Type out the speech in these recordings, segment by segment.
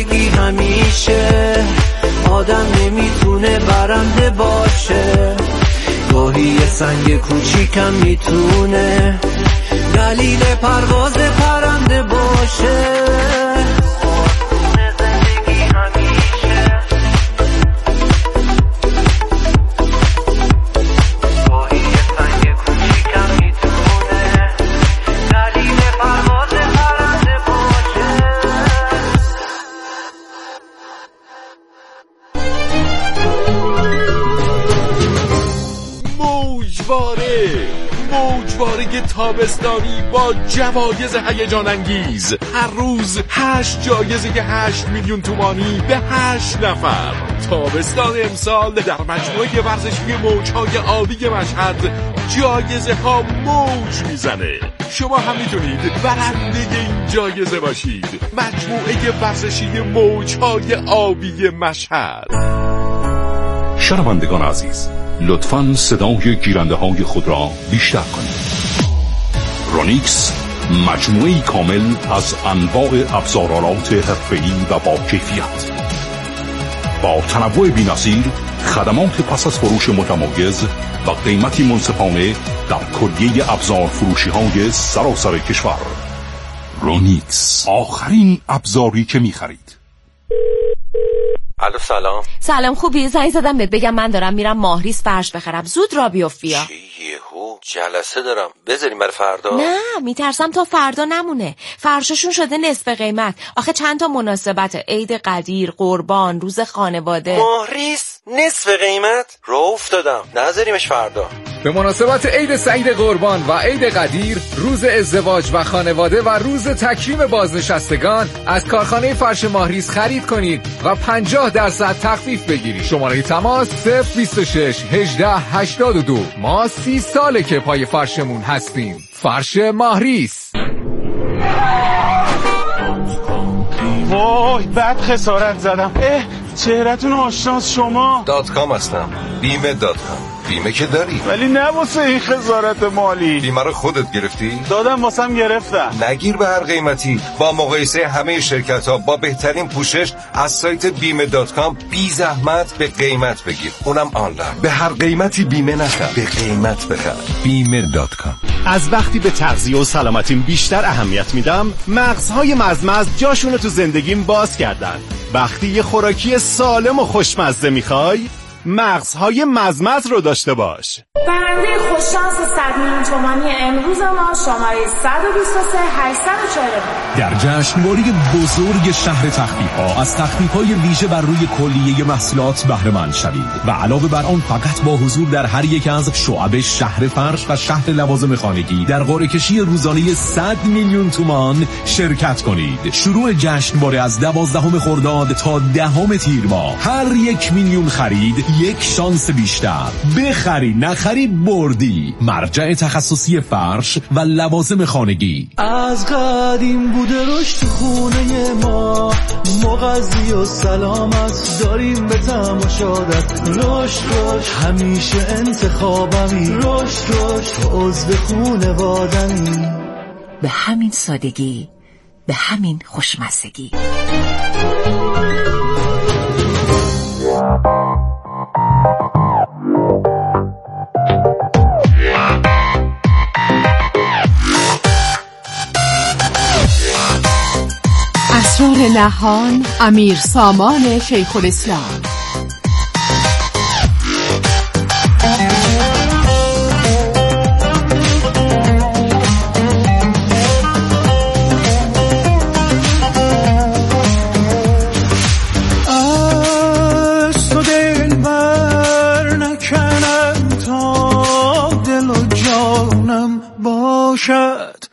همیشه آدم نمیتونه برنده باشه، گاهی یه سنگ کوچیکم میتونه دلیل پرواز پرنده باشه. موجواره تابستانی با جوایز هیجان انگیز، هر روز 8 جایزه 8 میلیون تومانی به 8 نفر. تابستان امسال در مجموعه ورزشی موجهای آبی مشهد جایزه ها موج میزنه. شما هم میتونید برنده این جایزه باشید. مجموعه ورزشی موجهای آبی مشهد. شنوندگان عزیز، لطفاً صدای گیرنده های خود را بیشتر کنید. رونیکس مجموعه‌ای کامل از انواع ابزارالات حرفه‌ای و با کیفیت، با تنوع بی‌نظیر، خدمات پس از فروش متمایز و قیمتی منصفانه در کلیه ابزار فروشی‌های سراسر کشور. رونیکس، آخرین ابزاری که می‌خرید. الو سلام. سلام، خوبی؟ زنگ زدم بهت بگم من دارم میرم ماهریس فرش بخرم، زود را بیافیا. چی یهو؟ جلسه دارم، بذاریم برای فردا؟ نه، میترسم تا فردا نمونه. فرششون شده نصف قیمت. آخه چند تا مناسبت، عید قدیر، قربان، روز خانواده. ماهریس نصف قیمت؟ راه افتادم، نذاریمش فردا. به مناسبت عید سعید قربان و عید قدیر، روز ازدواج و خانواده و روز تکریم بازنشستگان از کارخانه فرش ماهریس خرید کنید و 50% تخفیف بگیرید. شماره تماس 026 18 82. ما 30 ساله که پای فرشمون هستیم. فرش ماهریس. وای بد خسارت زدم. چهرتون آشناس شما. .com هستم. بیمه.com. بیمه که داری، ولی نه واسه این خسارت مالی. بیمه رو خودت گرفتی؟ دادم واسم گرفتم. نگیر به هر قیمتی. با مقایسه همه شرکت ها با بهترین پوشش از سایت بیمه.com بی زحمت به قیمت بگیر، اونم آنلاین. به هر قیمتی بیمه نخر، به قیمت بخر. بیمه.com. از وقتی به تغذیه و سلامتیم بیشتر اهمیت میدم، مغزهای مزمز جاشونو تو زندگیم باز کردن. وقتی یه خوراکی سالم و خوشمزه میخوای، مغزهای مزمز رو داشته باش. برنده خوششانس 100 میلیون تومانی امروز ما شماره 123 840. در جشنواره بزرگ شهر تخفیف‌ها از تخفیف‌های ویژه بر روی کلیه محصولات بهره مند شوید و علاوه بر آن فقط با حضور در هر یک از شعب شهر فرش و شهر لوازم خانگی در قرعه‌کشی روزانه 100 میلیون تومان شرکت کنید. شروع جشنواره از 12 خرداد تا 10 تیر ماه. هر 1 میلیون خرید یک شانس بیشتر. بخری نخری بردی. مرجع تخصصی فرش و لوازم خانگی. از قدیم بوده رشد خونه ما، مغذی و سلامت داریم به تماشادت. رشد همیشه انتخابمی، رشد تو عضو خونوادمی. به همین سادگی، به همین خوشمزگی. اسرار نهان امیر سامان شیخ الاسلام. باشد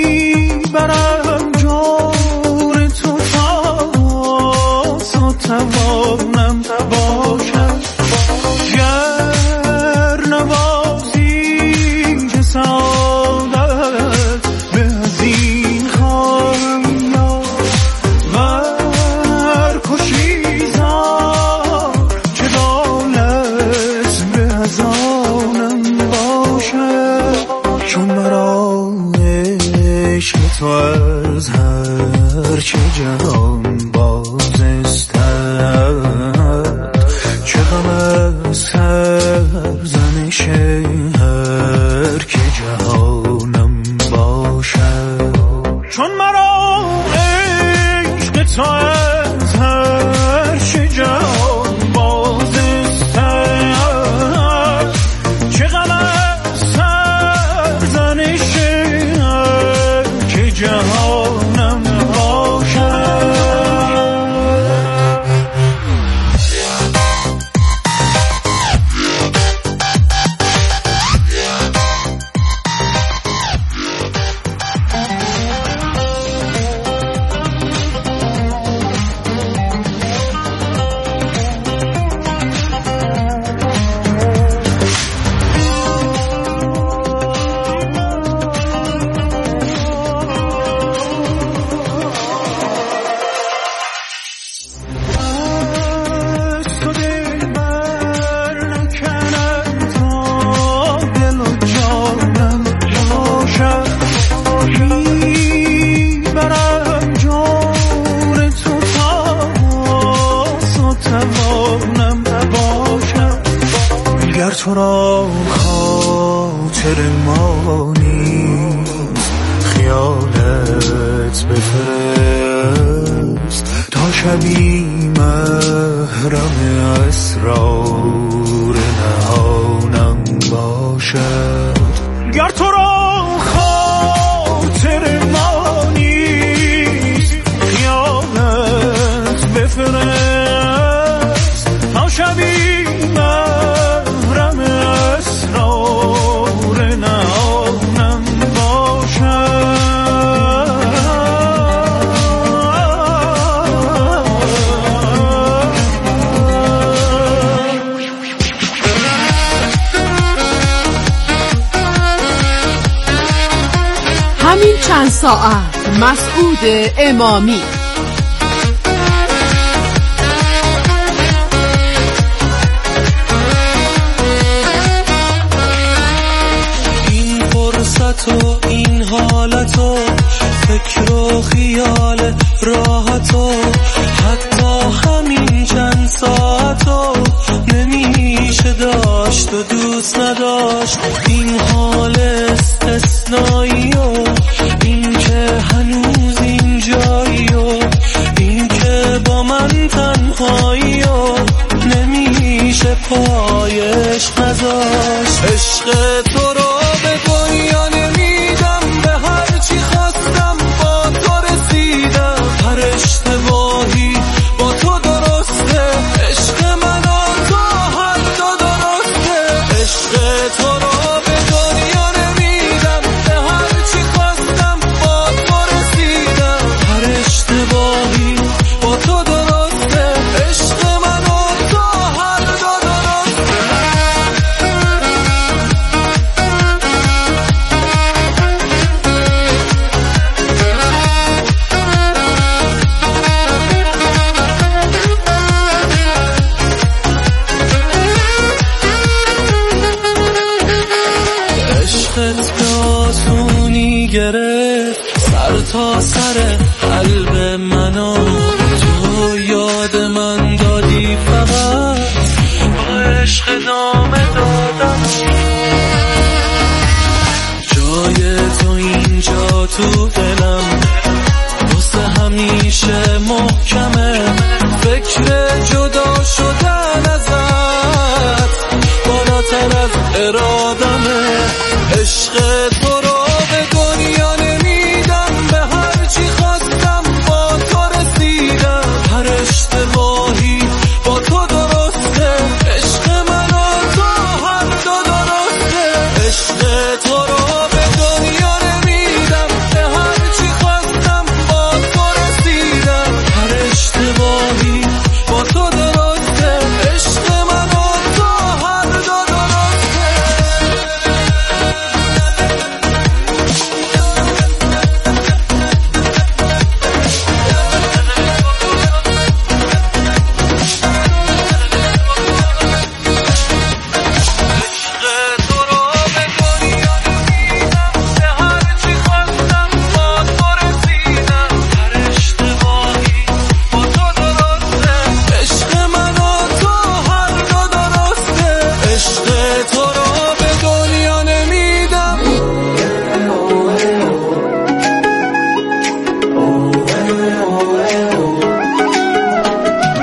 میبرم جان تو تا تو از هر چه جهان بازستر، چه غم از سرزنش که جهانم باشد. تو را خاطر ما نیست، خیالت بفرست تا شبی محرم اسرار نهانم باشد. گر تو را خاطر ما نیست، خیالت بفرست تا شبی چند ساعت مسعود امامی. این فرصت و این حالت و فکر و خیال راحت و حتی همین چند ساعت و نمیشه داشت و دوست نداشت. این حال استثنایی و این که هنوز اینجایی و این که با من تنهایی و نمیشه پایش نذاشت. عشق تو رو به دنیا نمیدم، به هر چی خواستم با تو رسیدم. هر اشتباهی با تو درسته، عشق من و تو هر دو درسته. عشق تو رو به دنیا نمیدم، به هر چی خواستم با تو رسیدم. هر اشتباهی با تو درسته، عشق من و تو هر دو درسته. عشقت به آسونی گرفت سر تا سر قلب منو، تو یاد من دادی فقط با عشق دامه دادم. جای تو اینجا تو دلم واسه همیشه محکمه. فکر جدا شدن ازت بالاتر از ارادمه. عشق تو رو به دنیا نمیدم، به هر چی خواستم با تو رسیدم. هر اشتباهی با تو درسته، عشق من و تو هر دو درسته. عشق تو رو به دنیا نمیدم، به هر چی خواستم با تو رسیدم. هر اشتباهی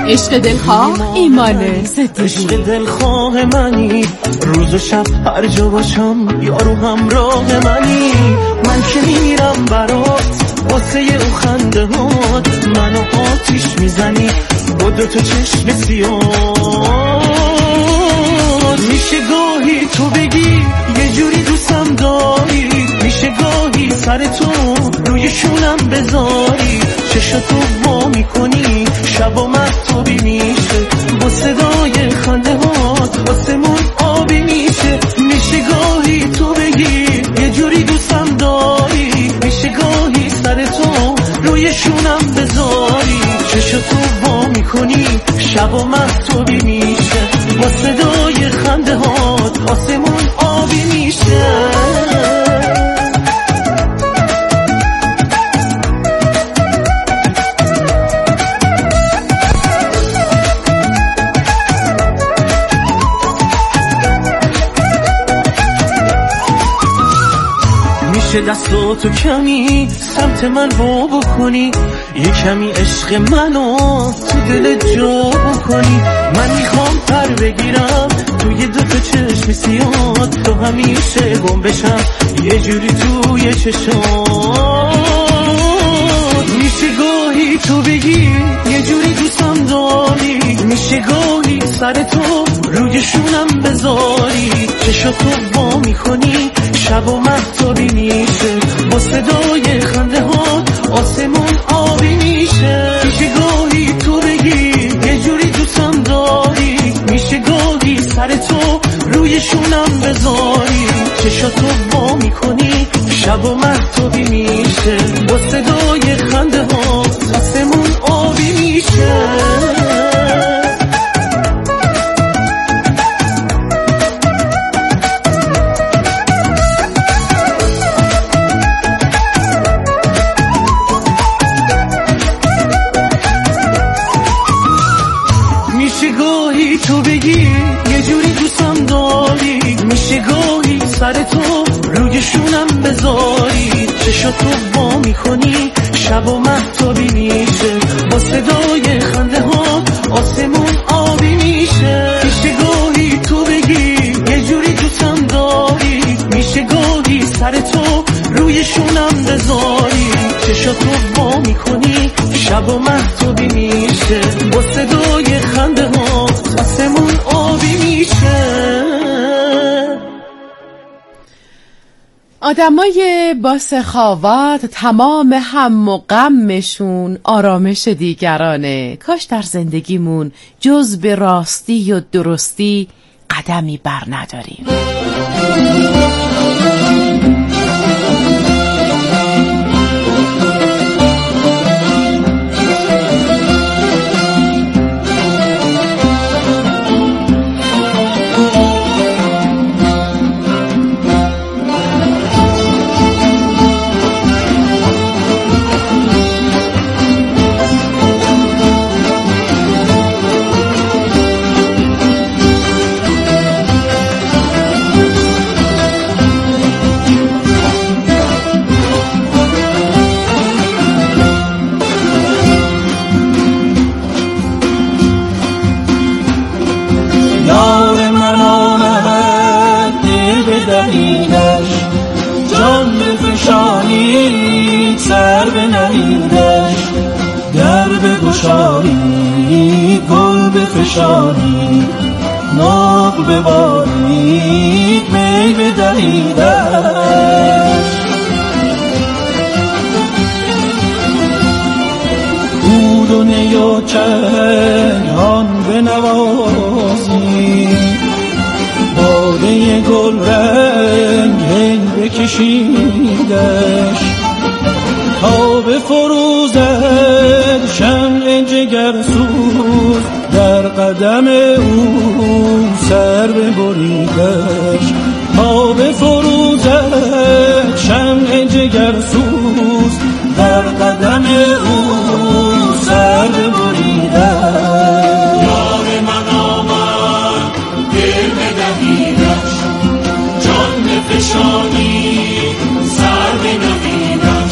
عشق دلخواه ایمان صدیقی. عشق دلخواه منی، روز و شب هر جا باشم یارو همراه منی. من که میرم برات واسه او خنده هات، منو آتیش میزنی با دوتا چشم سیاه. میشه گاهی تو بگی یه جوری دوستم داری، میشه گاهی سر تو روی شونم بذاری، چشاتو وا میکنی شب و مهتابی میشه، با صدای خنده هات آسمون آبی میشه. میشه گاهی تو بگی یه جوری دوستم داری، میشه گاهی سر تو روی شونم بذاری، چشاتو وا میکنی شب و مهتابی میشه، با صدای خنده هات آسمون آبی میشه. میشه دستاتو کمی سمت من وا بکنی، یه کمی عشق منو تو دل جا بکنی. من میخوام پر بگیرم توی دوتا چشم سیاد، تو همیشه گم بشم یه جوری توی چشات. میشه گاهی تو بگی یه جوری دوستم داری، میشه گاهی سر تو روی شونم بذاری، چشاتو وا میکنی شب و مهتابی میشه، با صدای خنده ها آسمون آبی میشه. میشه گاهی تو بگی یه جوری دوستم داری، میشه گاهی سر تو روی شونم بذاری، چشاتو وا میکنی شب و مهتابی میشه، با صدای خنده ها آسمون آبی میشه. تو بگی یه جوری دوستم داری، میشه گاهی سر تو روی شونم بذاری، چشاتو وا میکنی شب و مهتابی میشه، با صدای خنده ها آسمون آبی میشه. میشه گاهی تو بگی یه جوری دوستم داری، میشه گاهی سر تو روی شونم بذاری، چشاتو وا میکنی شب و مهتابی میشه، با صدای خنده ها آسمون آبی میشه. آدمای با سخاوت تمام هم و غمشون آرامش دیگرانه. کاش در زندگیمون جز به راستی و درستی قدمی بر نداریم. سر بنهیدش در بگشایی، گل بفشانی، ناغ ببارید، می بدهیدش. بود و نی و چنان بنوازی، باده گل رنگ بکشیدش، تا به فروزد شمع جگرسوز، در قدم او سر ببریدش، تا به فروزد شمع جگرسوز، در قدم او سر ببریدش. یار من آمد دل بدهیدش، جان بفشانی سر بنهیدش.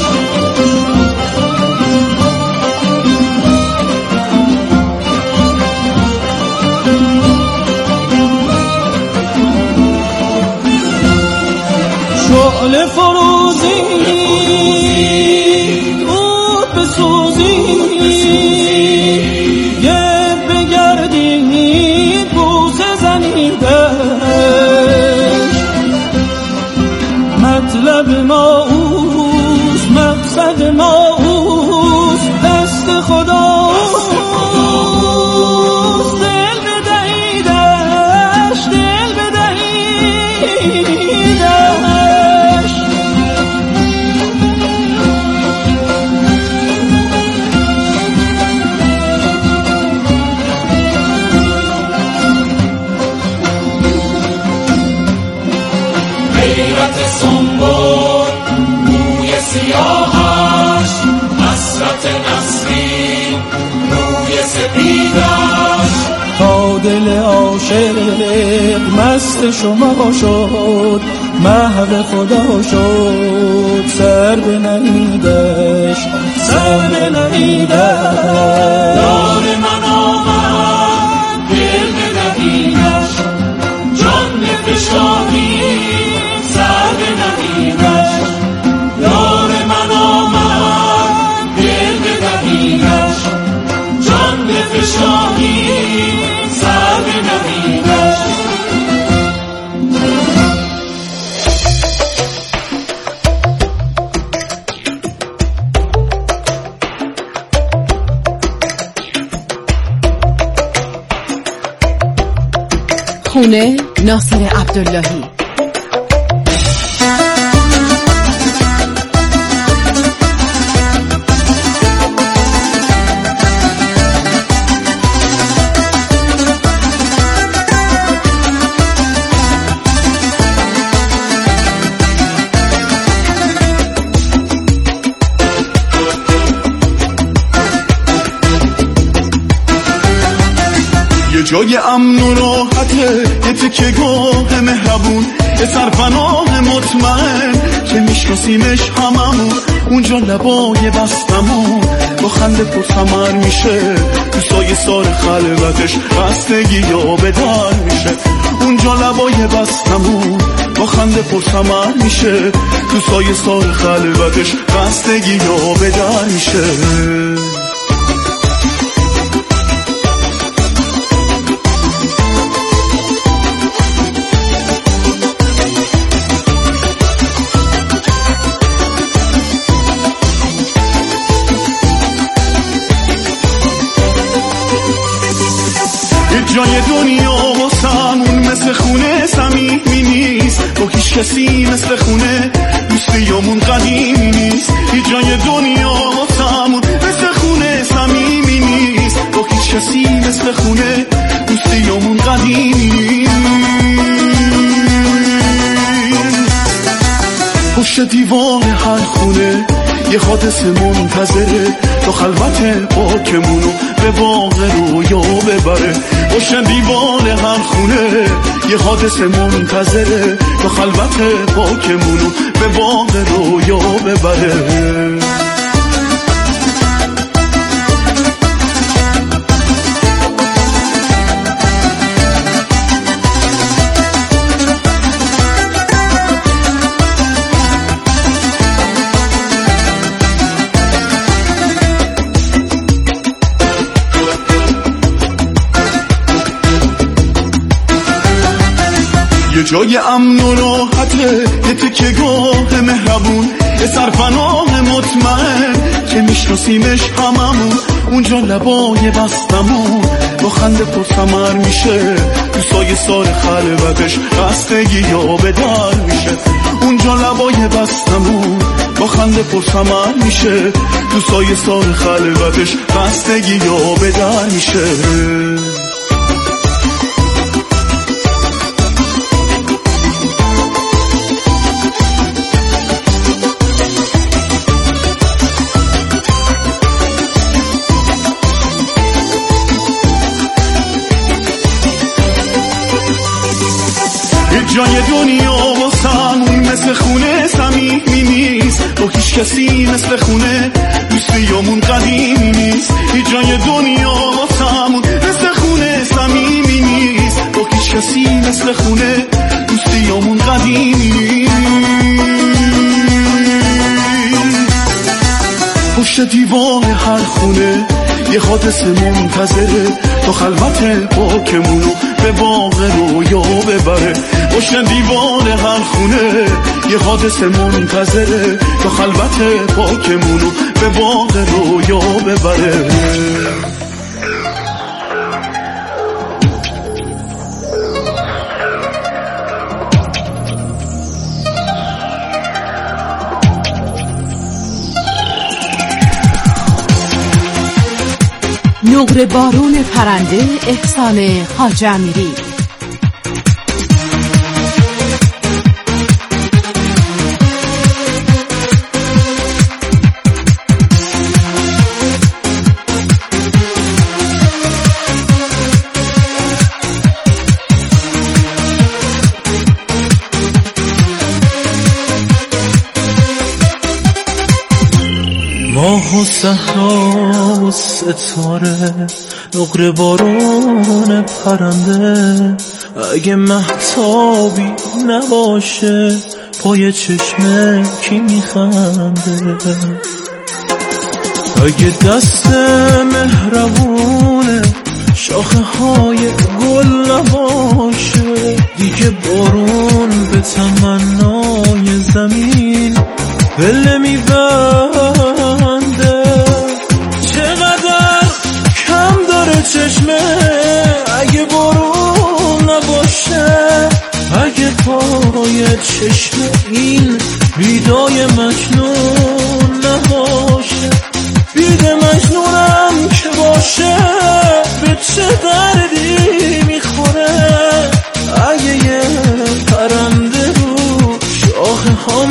عاشق مست شما شد، محو خدا شد، سر به نهیدش، سر به نهیدش. یار من آمد دل به نهیدش، جان بفشانی سر به نهیدش. یار من آمد دل به نهیدش، جان بفشانی سر به نهیدش. خونه ناصر عبداللهی. جای امن و راحته، یه تکه گاه مهربون، یه سرپناه مطمئن که میشناسیمش هممون. اونجا لبای بستمون با خنده پرثمر میشه، تو سایه سار خلوتش خستگی یا به در میشه. اونجا لبای بستمون با خنده پرثمر میشه، تو سایه سار خلوتش خستگی یا به در میشه. جای دنیا واسمون مثل خونه صمیمی نیست، با هیچ کسی مثل خونه دوستیامون قدیمی نیست. جای دنیا واسمون مثل خونه صمیمی نیست، با هیچ کسی مثل خونه دوستیامون قدیمی نیست. پشت دیوار هر خونه یه حادث منتظره، تو خلوت پاکمونو به باغ رویا ببره. پشت دیوار هر خونه یه حادث منتظره، تو خلوت پاکمونو به باغ رویا ببره. یه جای امن و راحته، یه تکه گاه مهربون، یه سرپناه مطمئن که میشناسیمش هممون. اونجا لبای بستمون با خنده پرثمر میشه، تو سایه سار خلوتش خستگی یا به در میشه. اونجا لبای بستمون با خنده پرثمر میشه، تو سایه سار خلوتش خستگی یا به در میشه. جای دنیا واسمون مثل خونه صمیمی نیست، با هیچ کسی مثل خونه دوستیامون قدیمی نیست. جای دنیا واسمون مثل خونه صمیمی نیست، با هیچ کسی مثل خونه دوستیامون قدیمی نیست. پشت دیوار هر خونه یه حادث منتظره، تو خلوت پاکمونو به باغ رویا ببره. پشت دیوار هر خونه یه حادث منتظره، تو خلوت پاکمونو به باغ رویا ببره. نقره بارون پرنده، احسان خواجه امیری. صحرا و ستاره نقره بارون پرنده اگه مهتابی نباشه پای چشمه کی میخنده اگه دست مهربونه شاخه های گل نباشه دیگه بارون به تمنای زمین پله میبنده چقدر کم داره چشمه اگه بارون نباشه اگه پای چشمه این بیدای مجنون نباشه بیده مجنونم که باشه به چه دردی میخوره اگه یه پرنده رو شاخه ها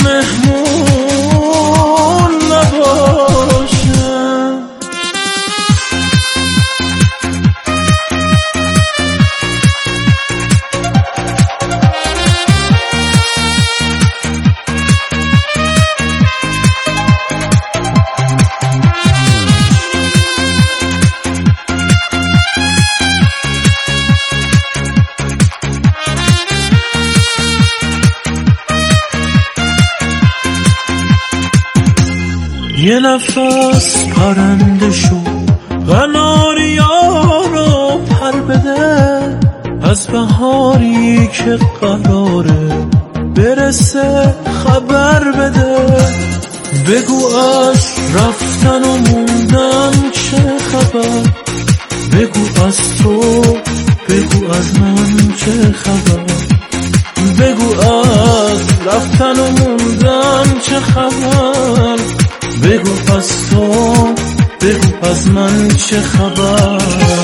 مهمون نباشه یه نفس پرنده شو قناریا رو پر بده از بهاری که قراره برسه خبر بده بگو از رفتن و موندن چه خبر بگو از تو بگو از من چه خبر بگو از رفتن و موندن چه خبر بگو از تو بگو از من چه خبر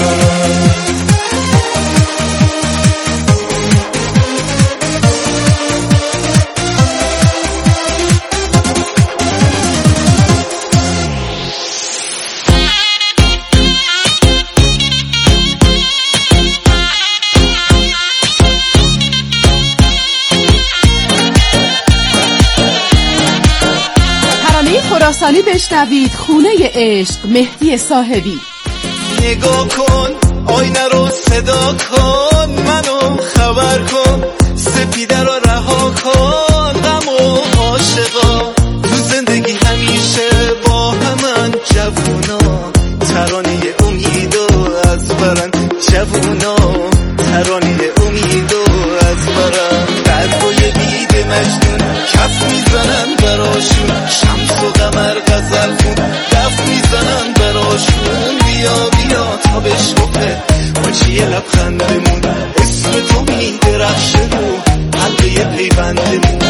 خراسانی بشنوید خونه عشق مهدی صاحبی نگاه کن آینه رو صدا کن منو خبر کن سپیده رو رها کن غم و عاشقا تو زندگی همیشه با همن جوونا ترانه امیدو از برن جوونا ترانه امیدو از برن قلبای بید مجنون کف میزنن براشون شمس و قمر غزل خون دف میزنن براشون بیا بیا تا بشکفه ماچی لبخندمون اسم تو میدرخشه رو حلقه پیوندمون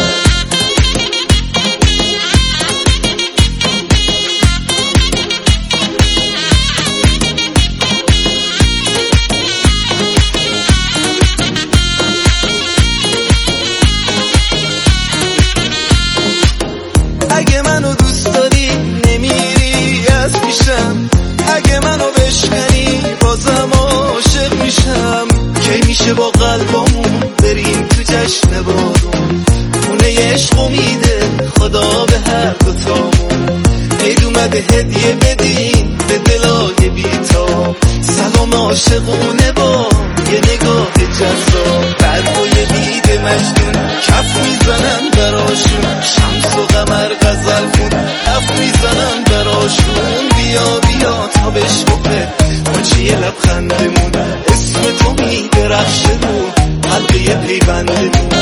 اگه منو دوست داری نمیری از پیشم اگه منو بشکنی بازم عاشق میشم کی میشه با قلبمون بریم تو جشن بارون خونه عشق میده خدا به هر دوتامون عید اومده هدیه بدین به دلای بیتاب سلام عاشقونه با یه نگاه جذاب قلبای بید مجنون کف میزنن براشون شمس و قمر غزل خون اف میزنن براشون بیا بیا تا بشکفه ماچی لبخندمون اسم تو میدرخشه رو حلقه پیوندمون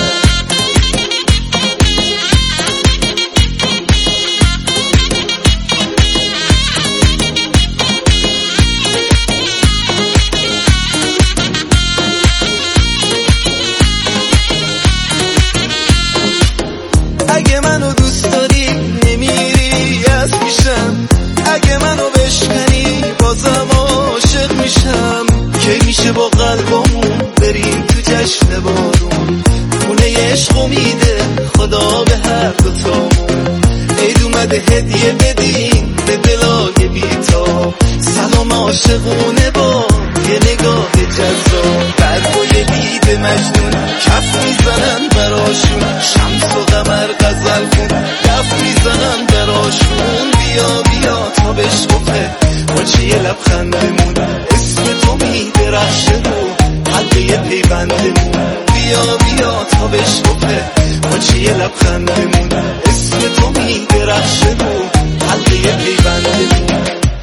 اگه منو دوست داری نمیری از پیشم اگه منو بشکنی بازم عاشق میشم کی میشه با قلبمون بریم تو جشن بارون خونه عشق میده خدا به هر دوتامون عید اومده هدیه بدین به دلای بیتاب سلام عاشقونه با یه نگاه جذاب قلبای بید مجنون کف میزنن براشون شمس و قمر غزل خون دف میزنن براشون هاشون. بیا بیا تا بشکفه باچه یه لبخندمون، اسم تو میدرخشه رو حلقه پیوندمون. بیا بیا تا بشکفه باچه یه لبخندمون، اسم تو میدرخشه رو حلقه پیوندمون.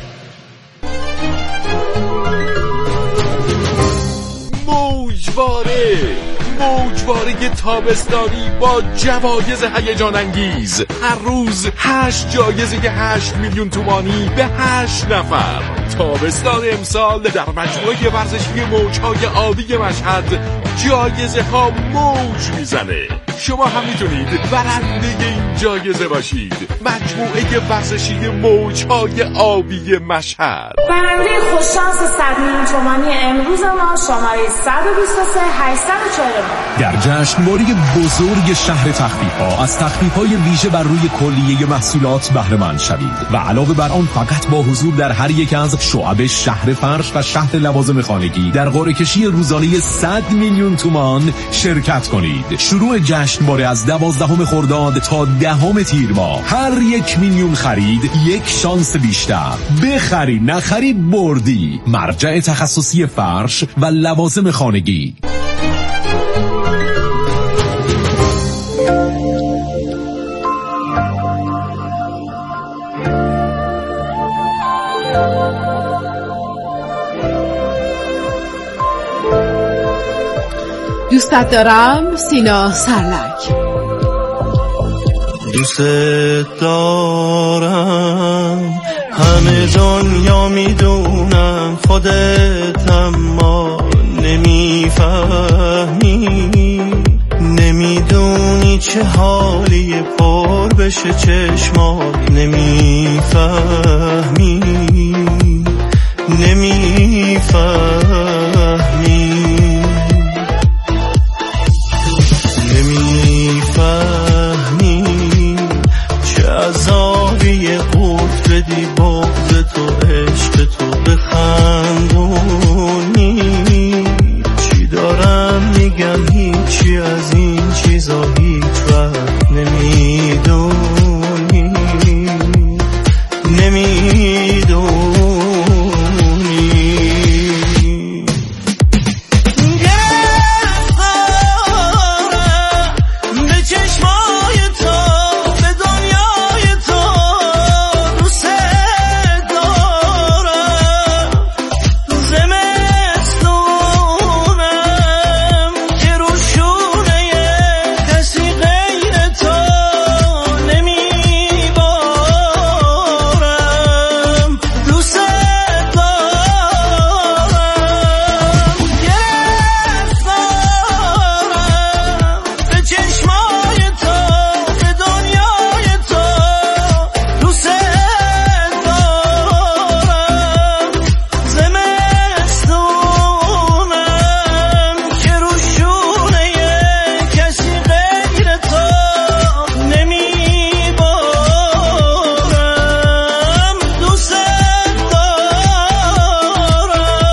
موجواره تابستانی با جوایز هیجان انگیز. هر روز 8 جایزه 8 میلیون تومانی به 8 نفر. تابستان امسال در مجموعه ورزشی موجهای آبی مشهد جایزه ها موج میزنه. شما هم میتونید برنده این جایزه باشید. مجموعه ورزشی موجهای آبی مشهد. برنده خوششانس 100 میلیون تومانی امروز ما شماره 123 849. در جشنواره بزرگ شهر تخفیف‌ها از تخفیف‌های ویژه بر روی کلیه محصولات بهره مند شوید و علاوه بر آن فقط با حضور در هر یک از شعب شهر فرش و شهر لوازم خانگی در قرعه کشی روزانه 100 میلیون تومان شرکت کنید. شروع جشنواره از 12 خرداد تا 10 تیر ماه. هر 1 میلیون خرید 1 شانس بیشتر. بخری نخری بردی. مرجع تخصصی فرش و لوازم خانگی. دوستت دارم سینا سرلک. دوستت دارم همه دنیا میدونم، خودت اما نمیفهمی. نمیدونی چه حالی پر بشه چشمات، نمیفهمی.